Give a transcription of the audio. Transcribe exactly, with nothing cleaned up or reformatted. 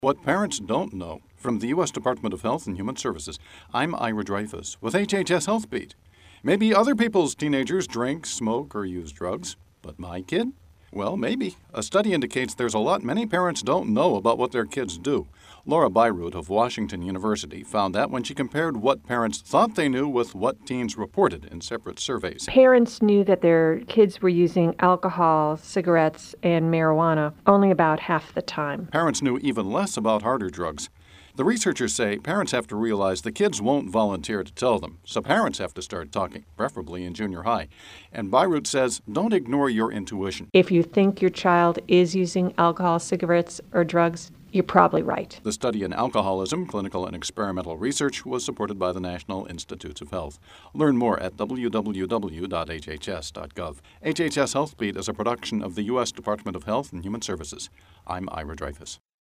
What Parents Don't Know. From the U S Department of Health and Human Services, I'm Ira Dreyfus with H H S Health Beat. Maybe other people's teenagers drink, smoke, or use drugs, but my kid? Well, maybe. A study indicates there's a lot many parents don't know about what their kids do. Laura Byrud of Washington University found that when she compared what parents thought they knew with what teens reported in separate surveys. Parents knew that their kids were using alcohol, cigarettes, and marijuana only about half the time. Parents knew even less about harder drugs. The researchers say parents have to realize the kids won't volunteer to tell them, so parents have to start talking, preferably in junior high. And Byrud says, don't ignore your intuition. If you think your child is using alcohol, cigarettes, or drugs, you're probably right. The study in alcoholism, clinical and experimental research, was supported by the National Institutes of Health. Learn more at w w w dot h h s dot gov. H H S Health Beat is a production of the U S Department of Health and Human Services. I'm Ira Dreyfus.